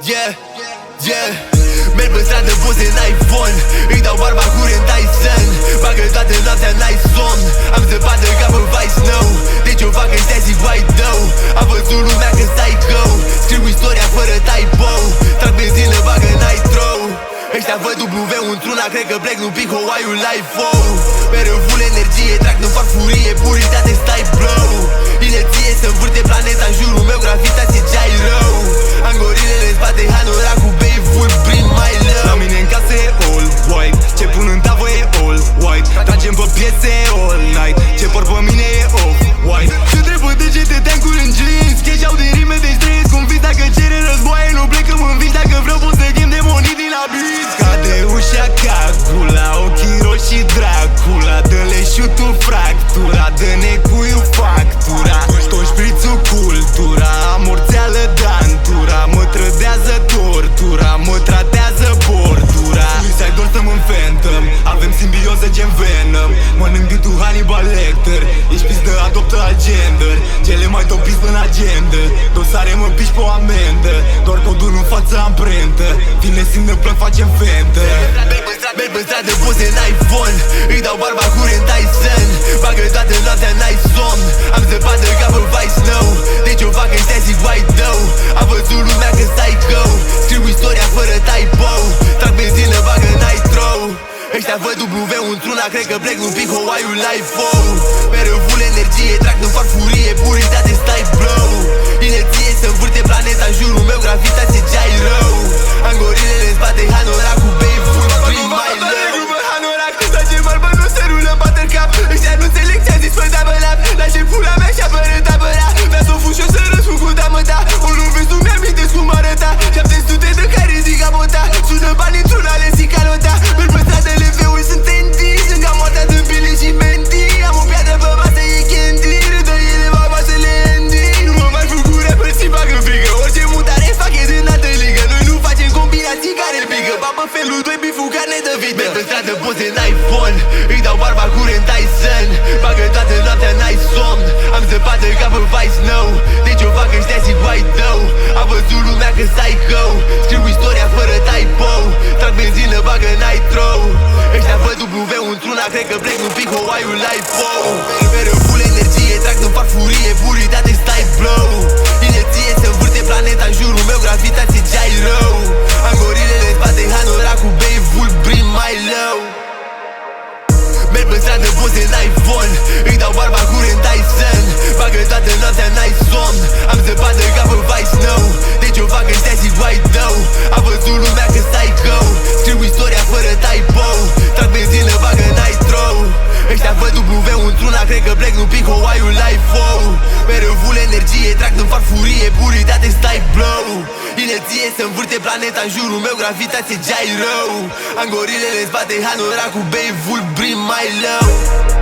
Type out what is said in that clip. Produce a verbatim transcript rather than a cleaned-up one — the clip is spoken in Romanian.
Yeah, yeah. Merg pe stradă, poze în iPhone, îi dau barba curent Tyson. Bagă toată noaptea, n-ai somn. Am zăpadă ca pe Vice Nou. Deci o fac ăștia zic white dough. A văzut lumea că psycho. Scriu istoria fără typo. Trag benzină, bagă nitro. Ăștia văd W într-una, cred că plec, nu pic Hawaii-ul iPho. Mereu full energie, trag, nu fac furie, puritate, stai blow. Inerție să învârte planeta în jurul meu, gravitație gyro. Am gorilele în spate, hanoracul, bei full, brin mai low. La mine în casă e all white, ce pun în tavă e all white. Tragem pe piese all night, ce por pe mine e off white. Se trebuie degete, teancuri în jeans, cash-au din rime, deci trăiesc un vis. Dacă cere războaie, nu plecăm în vis. Dacă vreau pot să chem demonii din abis. Cade ușa ca gula, ochii roșii Dracula. Dă-le șutul fractura, dă-ne cuiu factura. Tot șprițul cultura, amorțeală dantura. Mă trădează tortura, mă tratează bordura. Ți-ai dor să mă Phantom, avem simbioză gen Venom. Mănânc bitul Hannibal Lecter, ești pis de adoptă al gender. Cele mai topiți în agenda, dosare mă piși pe o amendă. Doar codul în față amprentă, tine simt de plăc facem fentă. Merg pe stradă, poze în iPhone, îi dau barba curent Tyson. Bagă toată noaptea, n-ai somn. Am zăpadă ca pe Vice Nou. Deci o fac ăștia zic white dough. A văzut lumea că psycho. Scriu istoria fără typo. Trag benzină, bagă nitro. Ăștia văd W într-una, cred că plec, nu pic Hawaii-ul iPho. Mereu full energie, trag, nu fac furie, puritate, stai blow. Inerție să învârte planeta în jurul meu, gravitație gyro. Am gorilele în spate, hanoracul, bei full, brin mai low. Trage barbă, nu se rulă, bate în cap. Ăștia nu înțeleg ce-a zis, fă dabă lap. Lași pula mea și apără tabăra. Vrea să o fugi și o să răspund cu damă ta. O nu vezi, nu mi-amintesc cum arăta. șapte sute de care zic abota. Sună bani într-un ale zic calota. Merg pe stradă, leveuri sunt tendi. Sunt cam moartea de Billy și Mendy. Am o piatră pe masă, e candy. Râdă ele, mama să le endi. Nu mă mai fug cu rapper și bag în frigă. Orice mutare fac e din altă ligă. Noi nu facem combinații care pigă. Babă felul doi, biful, carne de vită. Merg pe stradă, poze în iPhone, îi dau barba curent Tyson. Bagă toată noaptea, n-ai somn. Am zăpadă ca pe Vice Nou. Deci o fac ăștia zic white dough. A văzut lumea că psycho. Scriu istoria fără typo. Trag benzină, bagă nitro. Ăștia văd W într-una, cred că plec, nu pic Hawaii-ul iPho. Mereu full energie, trag, nu fac furie, puritate, stai blow. Inerție să învârte planeta în jurul meu, gravitație gyro. Am gorilele în spate, hanoracul, bei full, brin mai low. Merg pe stradă, poze în iPhone, îi dau barba curent Tyson. Bagă toată noaptea, n-ai somn. Am zăpadă ca pe Vice Nou. Deci o fac ăștia zic white dough. A văzut lumea că psycho. Scriu istoria fără typo. Trag benzină, bagă nitro. Ăștia văd W într-una, cred că plec, nu pic Hawaii-ul iPho. Mereu full energie, trag, nu fac furie, puritate, stai blow. Inerție să învârte planeta în jurul meu, gravitație gyro. Am gorilele în spate, hanoracul, bei full, brin mai low.